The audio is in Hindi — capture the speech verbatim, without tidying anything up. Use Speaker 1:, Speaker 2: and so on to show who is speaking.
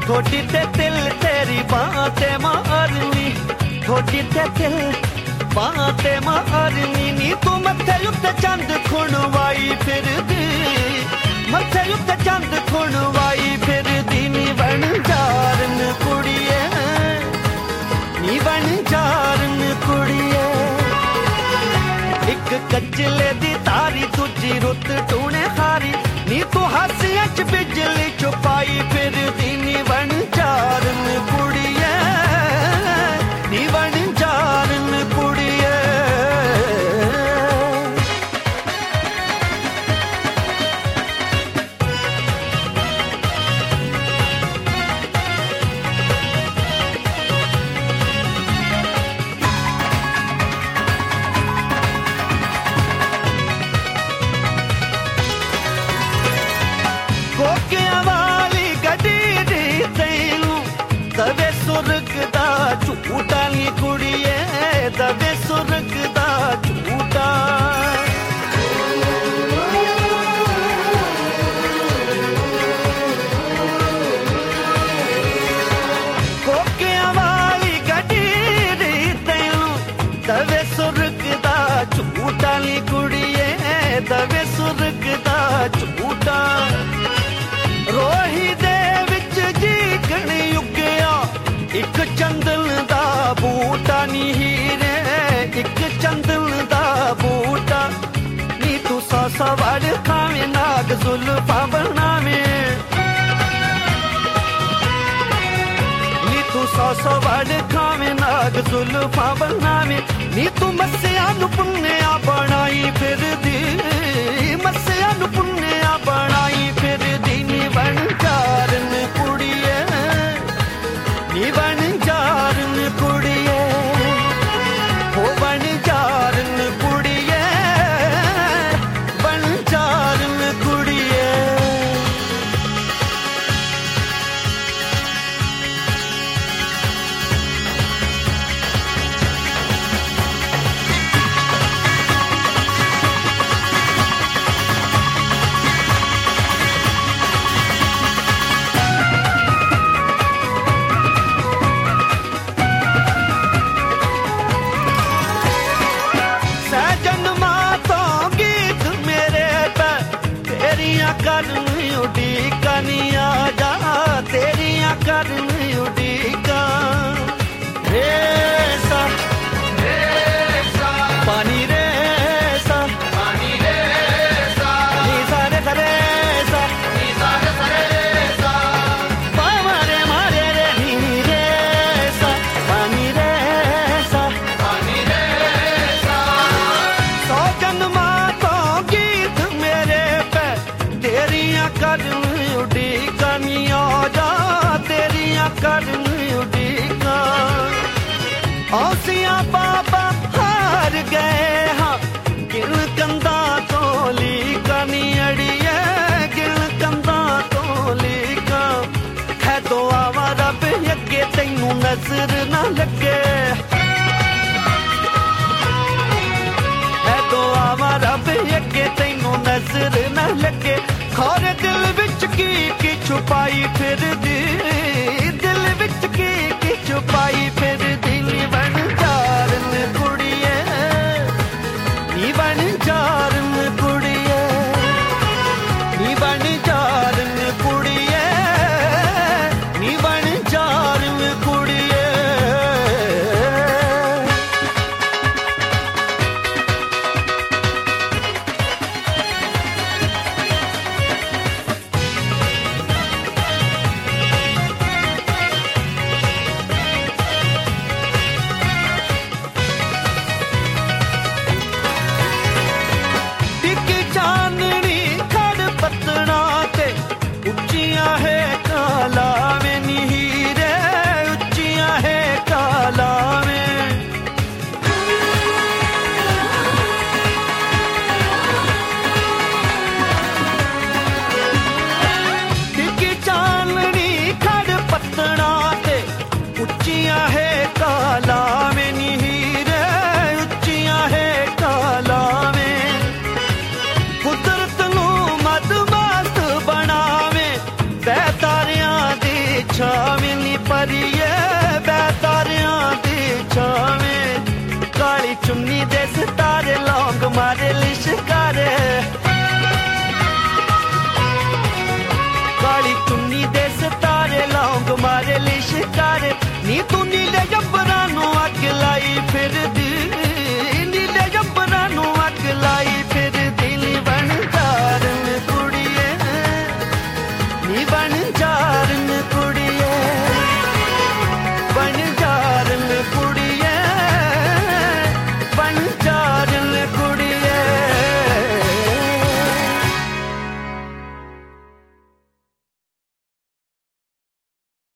Speaker 1: थोड़ी ते दिल तेरी बातें मारनी, थोड़ी ते दिल बातें मारनी नी तू मथे उत्ते चंद खुणवाई फिरदी, मथे उत्ते चंद खुणवाई फिरदी नी बन जारन कुड़िए, नी बन जारन कुड़िए। एक कचले दी तारी दूजी रुत टूने हारी नी तू हासियां च बिजली छुपाई फिरदी नी बन जारन कुड़िए, नी बन जारन कुड़िए। कोकियां वाली गड्डी दी तैनू दवे सुर्ग दा झूठा नी कुड़िए, दवे सुर्ग दा झूठा। कोकियां वाली गड्डी दी तैनू दवे सुर्ग दा झूठा नी कुड़िए, दवे सुर्ग दा झूठा। रोही दे विच जीकण युगया एक चंदन दा बूटा नी हीरे, एक चंदन दा बूटा नी तू सौ सौ वड़ खावे नाग जुल्फा बनावे, नी तू सौ सौ वड़ खावे नाग जुल्फा बनावे नी तू मस्सिया नु पुन्निया बनाई फिरदी, मस्सिया नु पुन्निया बनाई फिरदी नी बन जारन कुड़िए, नी बन जारन कुड़िए, हो बन जारन कुड़िए, बन जारन कुड़िए। करनी उड़ीका नी आजा तेरिया करनी उड़ीका। रेसा रेसा पानी रेसा पानी रेसा नी सारे सरेसा नी सारे सरेसा पामारे मारे रे नी रेसा पानी रेसा पानी रेसा। सौ जन्मा तो गीत मेरे पे तेरिया करनी उड़ीका नी आजा तेरिया करनी उड़ीका। औसिया बाबा हार गए हाँ गिल कंदा तो लीका नी अड़िए, गिल कंदा तो लीका। है तो आवा रब अगे तैनू नजर ना लगे, है तो आवा रब अगे तैनू नजर ना लगे। खौरे दिल विच की की छुपाई फिरदी, दिल विच की की छुपाई फिरदी नी बन जारन कुड़िए, नी बन जारन कुड़िए, नी बन जारन कुड़िए, नी बन जारन कुड़िए। लिशकारे काली चुन्नी दे सितारे लौंग मारे लिशकारे नी तू नीले जंबरां नू अग लाई फिरदी